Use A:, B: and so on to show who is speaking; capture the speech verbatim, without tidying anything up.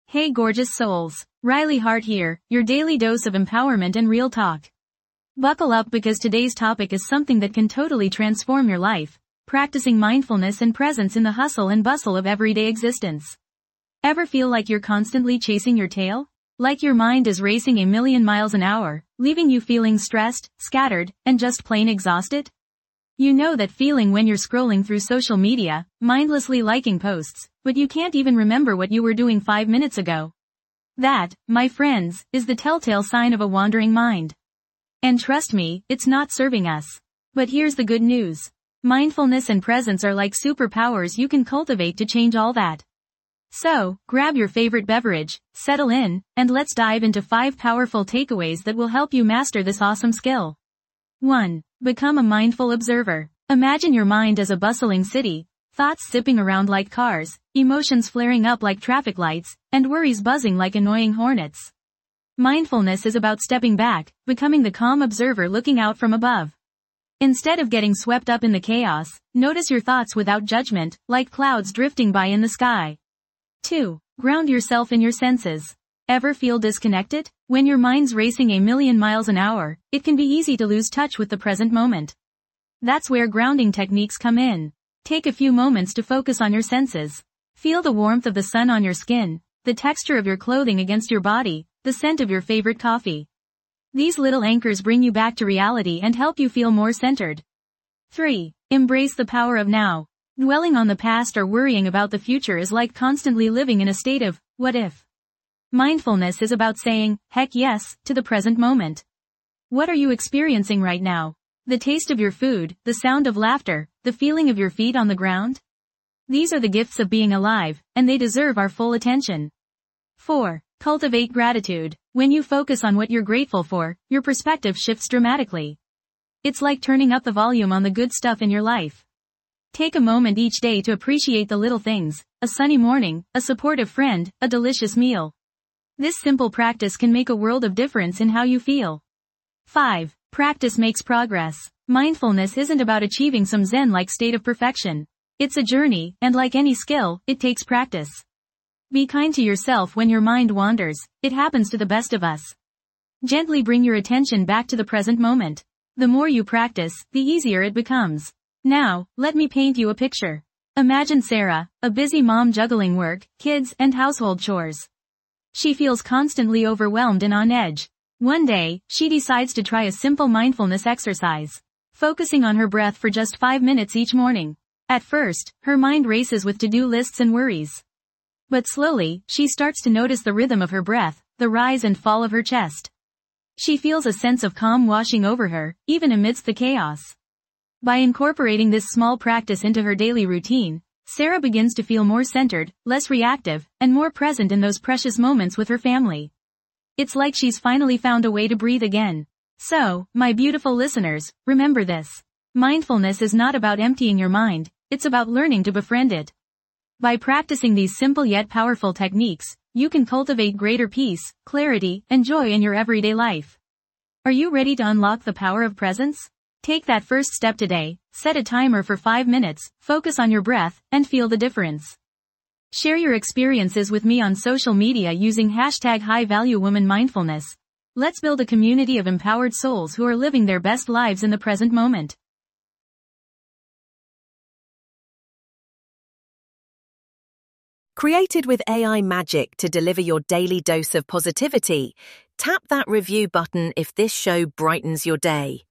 A: Hey gorgeous souls, Riley Hart here, your daily dose of empowerment and real talk. Buckle up because today's topic is something that can totally transform your life, practicing mindfulness and presence in the hustle and bustle of everyday existence. Ever feel like you're constantly chasing your tail? Like your mind is racing a million miles an hour, leaving you feeling stressed, scattered, and just plain exhausted? You know that feeling when you're scrolling through social media, mindlessly liking posts, but you can't even remember what you were doing five minutes ago. That, my friends, is the telltale sign of a wandering mind. And trust me, it's not serving us. But here's the good news. Mindfulness and presence are like superpowers you can cultivate to change all that. So, grab your favorite beverage, settle in, and let's dive into five powerful takeaways that will help you master this awesome skill. one. Become a mindful observer. Imagine your mind as a bustling city, thoughts zipping around like cars, emotions flaring up like traffic lights, and worries buzzing like annoying hornets. Mindfulness is about stepping back, becoming the calm observer looking out from above. Instead of getting swept up in the chaos, notice your thoughts without judgment, like clouds drifting by in the sky. two. Ground yourself in your senses. Ever feel disconnected? When your mind's racing a million miles an hour, it can be easy to lose touch with the present moment. That's where grounding techniques come in. Take a few moments to focus on your senses. Feel the warmth of the sun on your skin, the texture of your clothing against your body, the scent of your favorite coffee. These little anchors bring you back to reality and help you feel more centered. three. Embrace the power of now. Dwelling on the past or worrying about the future is like constantly living in a state of, what if? Mindfulness is about saying, heck yes, to the present moment. What are you experiencing right now? The taste of your food, the sound of laughter, the feeling of your feet on the ground? These are the gifts of being alive, and they deserve our full attention. four. Cultivate gratitude. When you focus on what you're grateful for, your perspective shifts dramatically. It's like turning up the volume on the good stuff in your life. Take a moment each day to appreciate the little things, a sunny morning, a supportive friend, a delicious meal. This simple practice can make a world of difference in how you feel. five. Practice makes progress. Mindfulness isn't about achieving some zen-like state of perfection. It's a journey, and like any skill, it takes practice. Be kind to yourself when your mind wanders. It happens to the best of us. Gently bring your attention back to the present moment. The more you practice, the easier it becomes. Now, let me paint you a picture. Imagine Sarah, a busy mom juggling work, kids, and household chores. She feels constantly overwhelmed and on edge. One day, she decides to try a simple mindfulness exercise, focusing on her breath for just five minutes each morning. At first, her mind races with to-do lists and worries. But slowly, she starts to notice the rhythm of her breath, the rise and fall of her chest. She feels a sense of calm washing over her, even amidst the chaos. By incorporating this small practice into her daily routine, Sarah begins to feel more centered, less reactive, and more present in those precious moments with her family. It's like she's finally found a way to breathe again. So, my beautiful listeners, remember this. Mindfulness is not about emptying your mind, it's about learning to befriend it. By practicing these simple yet powerful techniques, you can cultivate greater peace, clarity, and joy in your everyday life. Are you ready to unlock the power of presence? Take that first step today, set a timer for five minutes, focus on your breath, and feel the difference. Share your experiences with me on social media using hashtag HighValueWomanMindfulness. Let's build a community of empowered souls who are living their best lives in the present moment.
B: Created with A I magic to deliver your daily dose of positivity, tap that review button if this show brightens your day.